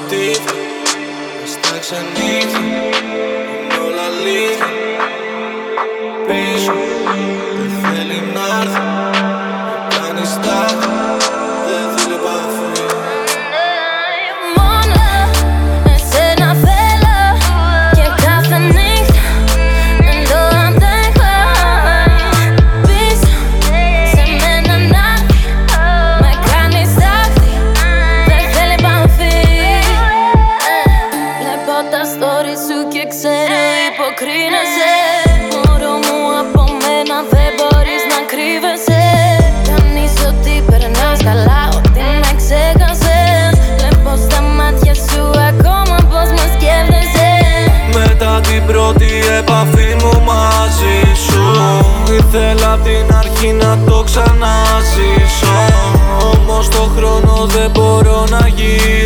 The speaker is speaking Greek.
τύφλα, μες στα ξενύχια, είναι όλα αλήθεια. Πίσω, δεν θέλει να'ρθει, με κάνει στάθη, δεν θέλει επαφή. Μόνο εσένα θέλω και κάθε νύχτα δεν το αντέχω. Πίσω σε μένα να'ρθει, με κάνει στάθη, δεν θέλει επαφή. Βλέπω τα stories σου και ξέρω υποκρίνεσαι. Μωρό μου από μένα δεν μπορείς να κρύβεσαι. Κάνεις ότι περνάς καλά, ότι με ξέχασες. Βλέπω στα μάτια σου ακόμα πως με σκέφτεσαι. Μετά την πρώτη επαφή μου μαζί σου, ήθελα απ' την αρχή να το ξαναζήσω. Όμως το χρόνο δεν μπορώ να γυρίσω.